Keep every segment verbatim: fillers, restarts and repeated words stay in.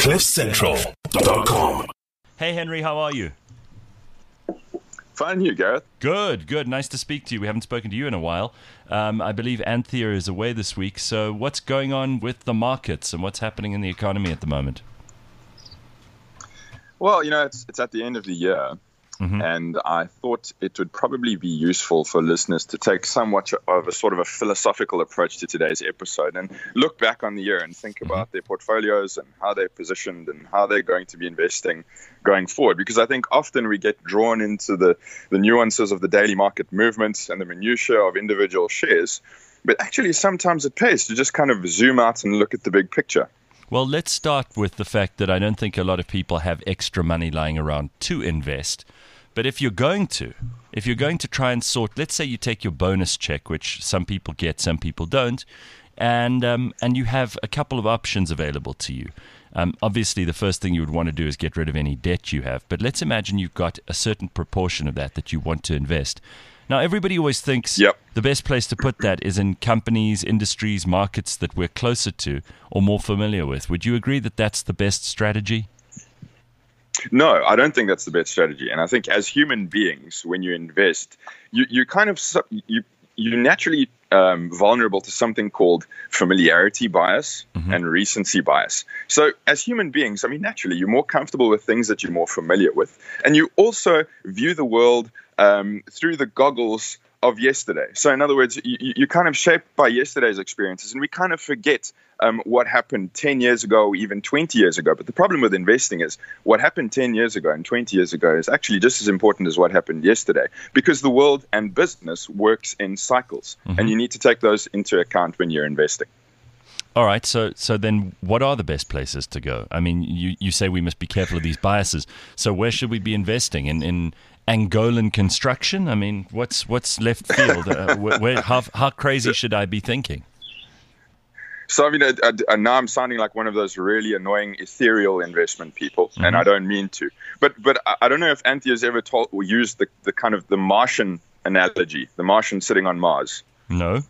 cliff central dot com. Hey, Henry, how are you? Fine, you, Gareth. Good, good. Nice to speak to you. We haven't spoken to you in a while. Um, I believe Anthea is away this week. So what's going on with the markets and what's happening in the economy at the moment? Well, you know, it's it's at the end of the year, mm-hmm. and I thought it would probably be useful for listeners to take somewhat of a sort of a philosophical approach to today's episode and look back on the year and think mm-hmm. about their portfolios and how they're positioned and how they're going to be investing going forward. Because I think often we get drawn into the, the nuances of the daily market movements and the minutiae of individual shares, but actually sometimes it pays to just kind of zoom out and look at the big picture. Well, let's start with the fact that I don't think a lot of people have extra money lying around to invest. But if you're going to, if you're going to try and sort, let's say you take your bonus check, which some people get, some people don't, and um, and you have a couple of options available to you. Um, obviously, the first thing you would want to do is get rid of any debt you have. But let's imagine you've got a certain proportion of that that you want to invest. Now, everybody always thinks yep. the best place to put that is in companies, industries, markets that we're closer to or more familiar with. Would you agree that that's the best strategy? No, I don't think that's the best strategy. And I think as human beings, when you invest, you, you kind of you you're naturally um, vulnerable to something called familiarity bias mm-hmm. and recency bias. So as human beings, I mean, naturally, you're more comfortable with things that you're more familiar with. And you also view the world um, through the goggles of yesterday. So in other words, you, you're kind of shaped by yesterday's experiences, and we kind of forget um, what happened ten years ago or even twenty years ago. But the problem with investing is what happened ten years ago and twenty years ago is actually just as important as what happened yesterday, because the world and business works in cycles, mm-hmm. and you need to take those into account when you're investing. All right, so so then what are the best places to go? I mean, you, you say we must be careful of these biases. So where should we be investing? In in Angolan construction? I mean, what's what's left field? uh, where, where, how, how crazy should I be thinking? So, I mean, I, I, now I'm sounding like one of those really annoying ethereal investment people, mm-hmm. and I don't mean to. But but I, I don't know if Anthea's ever told or used the, the kind of the Martian analogy, the Martian sitting on Mars. No.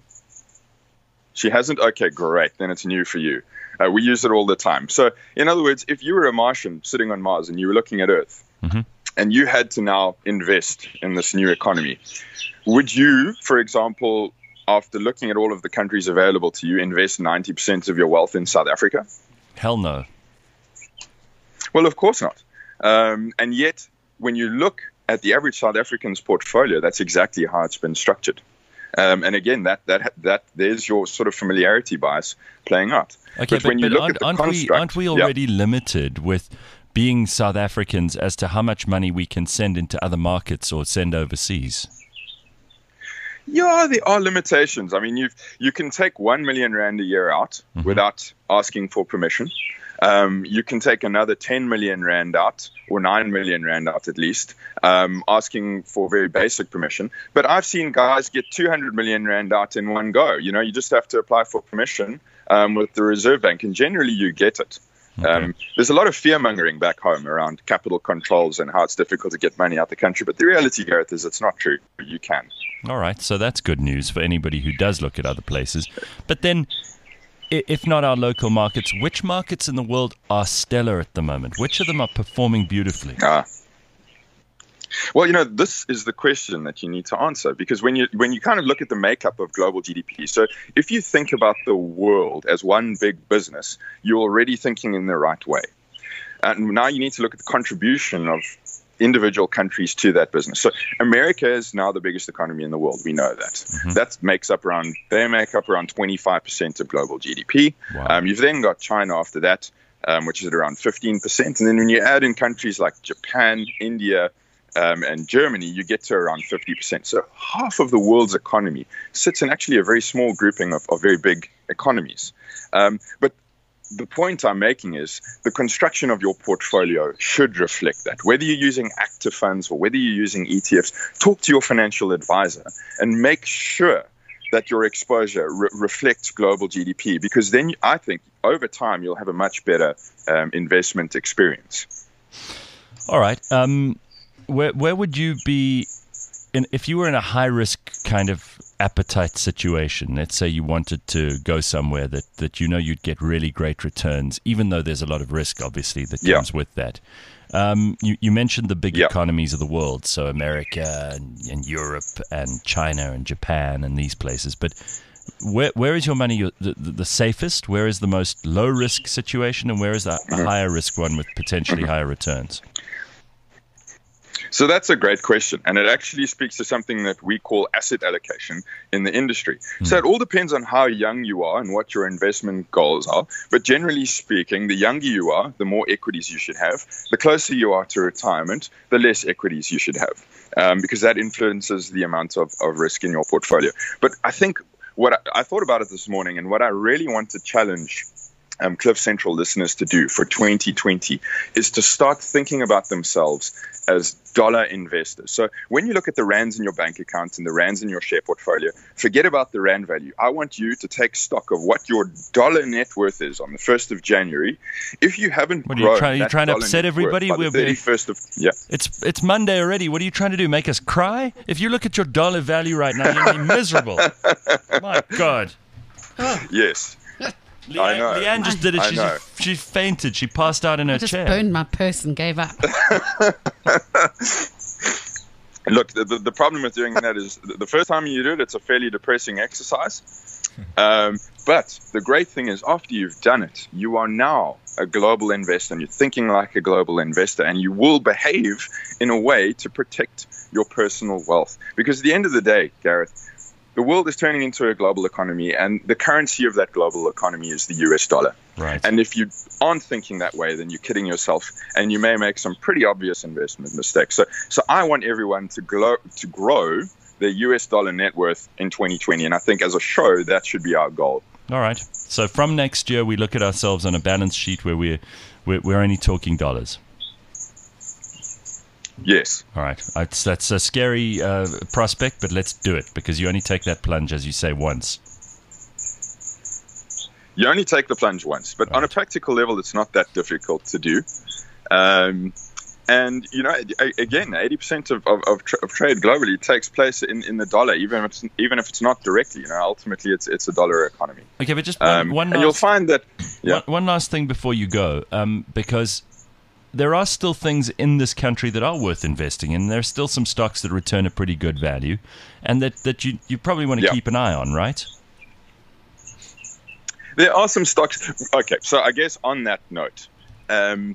She hasn't? Okay, great. Then it's new for you. Uh, we use it all the time. So, in other words, if you were a Martian sitting on Mars and you were looking at Earth, mm-hmm. and you had to now invest in this new economy, would you, for example, after looking at all of the countries available to you, invest ninety percent of your wealth in South Africa? Hell no. Well, of course not. Um, and yet, when you look at the average South African's portfolio, that's exactly how it's been structured. Um, and again, that that that there's your sort of familiarity bias playing out. Okay, but, but, when you but look aren't, at the aren't construct, we aren't we already yeah. limited with being South Africans as to how much money we can send into other markets or send overseas? Yeah, there are limitations. I mean, you you can take one million rand a year out mm-hmm. without asking for permission. Um, you can take another ten million rand out, or nine million rand out at least, um, asking for very basic permission. But I've seen guys get two hundred million rand out in one go. You know, you just have to apply for permission um, with the Reserve Bank, and generally you get it. Okay. Um, there's a lot of fear-mongering back home around capital controls and how it's difficult to get money out the country. But the reality, Gareth, is it's not true. You can. All right, so that's good news for anybody who does look at other places. But then, if not our local markets, which markets in the world are stellar at the moment? Which of them are performing beautifully? Ah. Well, you know, this is the question that you need to answer, because when you when you kind of look at the makeup of global G D P, so if you think about the world as one big business, you're already thinking in the right way. And now you need to look at the contribution of individual countries to that business. So America is now the biggest economy in the world. We know that. Mm-hmm. That makes up around, they make up around twenty-five percent of global G D P. Wow. Um, you've then got China after that, um, which is at around fifteen percent. And then when you add in countries like Japan, India, Um, and Germany, you get to around fifty percent. So half of the world's economy sits in actually a very small grouping of, of very big economies. Um, but the point I'm making is the construction of your portfolio should reflect that. Whether you're using active funds or whether you're using E T Fs, talk to your financial advisor and make sure that your exposure re- reflects global G D P, because then I think over time you'll have a much better um, investment experience. All right. Um Where where would you be in, if you were in a high risk kind of appetite situation. Let's say you wanted to go somewhere that, that you know you'd get really great returns, even though there's a lot of risk, obviously, that Yeah. comes with that. Um, you, you mentioned the big Yeah. economies of the world, so America and, and Europe and China and Japan and these places. But where where is your money your, the, the, the safest? Where is the most low-risk situation? And where is the, the higher-risk one with potentially higher returns? So that's a great question, and it actually speaks to something that we call asset allocation in the industry. Mm. So it all depends on how young you are and what your investment goals are. But generally speaking, the younger you are, the more equities you should have. The closer you are to retirement, the less equities you should have, um, because that influences the amount of, of risk in your portfolio. But I think what I, I thought about it this morning, and what I really want to challenge Um, Cliff Central listeners to do for twenty twenty is to start thinking about themselves as dollar investors. So when you look at the rands in your bank account and the rands in your share portfolio, forget about the rand value. I want you to take stock of what your dollar net worth is on the first of January. If you haven't What are grown you trying, are you that trying to dollar upset net everybody? worth by the thirty-first of yeah. It's it's Monday already. What are you trying to do? Make us cry? If you look at your dollar value right now, you'll be miserable. My God. Yes. Leanne, I know. Leanne just did it. I She, know. she fainted. She passed out in her I just chair. burned my purse and gave up. Look, the, the, the problem with doing that is the first time you do it, it's a fairly depressing exercise. Um, but the great thing is after you've done it, you are now a global investor and you're thinking like a global investor, and you will behave in a way to protect your personal wealth. Because at the end of the day, Gareth, the world is turning into a global economy, and the currency of that global economy is the U S dollar. Right. And if you aren't thinking that way, then you're kidding yourself, and you may make some pretty obvious investment mistakes. So, so I want everyone to grow to grow their U S dollar net worth in twenty twenty, and I think as a show that should be our goal. All right. So from next year, we look at ourselves on a balance sheet where we're we're, we're only talking dollars. Yes. All right. That's, that's a scary uh, prospect, but let's do it, because you only take that plunge, as you say, once. You only take the plunge once, but Right. on a practical level, it's not that difficult to do. Um, and, you know, a- again, eighty percent of, of, of, tra- of trade globally takes place in, in the dollar, even if, it's, even if it's not directly. You know, ultimately, it's it's a dollar economy. Okay, but just one, Um, one and last, you'll find that, yeah. one, one last thing before you go, um, because there are still things in this country that are worth investing in. There are still some stocks that return a pretty good value, and that, that you, you probably want to Yeah. keep an eye on, right? There are some stocks. Okay, so I guess on that note, um,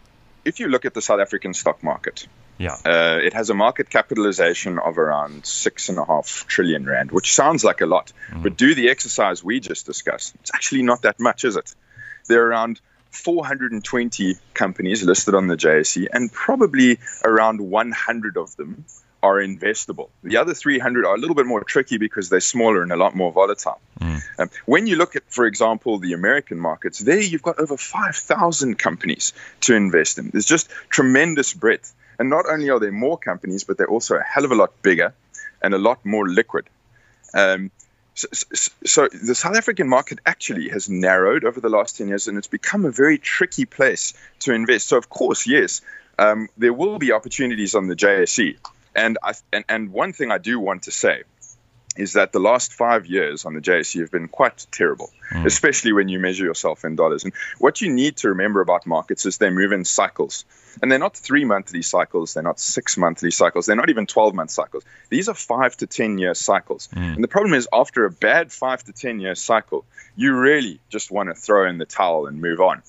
if you look at the South African stock market, Yeah. uh, it has a market capitalization of around six and a half trillion rand, which sounds like a lot. Mm-hmm. But do the exercise we just discussed. It's actually not that much, is it? There are around four hundred twenty companies listed on the J S E, and probably around one hundred of them are investable. The other three hundred are a little bit more tricky because they're smaller and a lot more volatile. Mm. Um, when you look at, for example, the American markets, there you've got over five thousand companies to invest in. There's just tremendous breadth. And not only are there more companies, but they're also a hell of a lot bigger and a lot more liquid. Um, so, so, so the South African market actually has narrowed over the last ten years, and it's become a very tricky place to invest. So, of course, yes, um, there will be opportunities on the J S E. And, I, and and one thing I do want to say is that the last five years on the J S E have been quite terrible, mm. especially when you measure yourself in dollars. And what you need to remember about markets is they move in cycles. And they're not three-monthly cycles. They're not six-monthly cycles. They're not even twelve-month cycles. These are five- to ten-year cycles. Mm. And the problem is, after a bad five- to ten-year cycle, you really just want to throw in the towel and move on.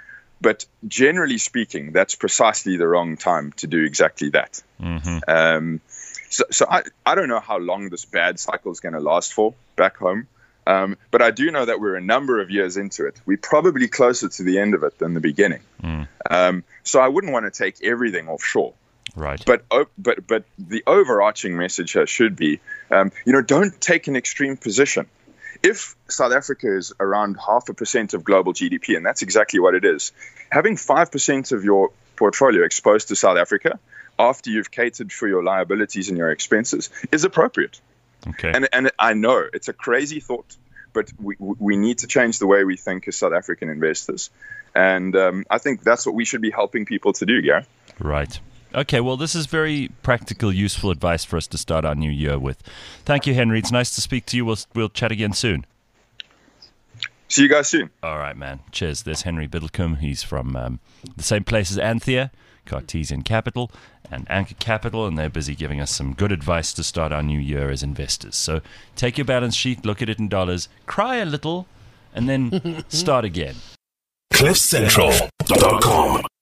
But generally speaking, that's precisely the wrong time to do exactly that. Mm-hmm. Um, so so I, I don't know how long this bad cycle is going to last for back home. Um, but I do know that we're a number of years into it. We're probably closer to the end of it than the beginning. Mm. Um, so I wouldn't want to take everything offshore. Right. But but but the overarching message here should be, um, you know, don't take an extreme position. If South Africa is around half a percent of global G D P, and that's exactly what it is, having five percent of your portfolio exposed to South Africa after you've catered for your liabilities and your expenses is appropriate. Okay. And and I know it's a crazy thought, but we we need to change the way we think as South African investors. And um, I think that's what we should be helping people to do, Gary. Right. Okay, well, this is very practical, useful advice for us to start our new year with. Thank you, Henry. It's nice to speak to you. We'll, we'll chat again soon. See you guys soon. All right, man. Cheers. There's Henry Biddlecombe. He's from um, the same place as Anthea, Cartesian Capital, and Anchor Capital, and they're busy giving us some good advice to start our new year as investors. So take your balance sheet, look at it in dollars, cry a little, and then start again. cliff central dot com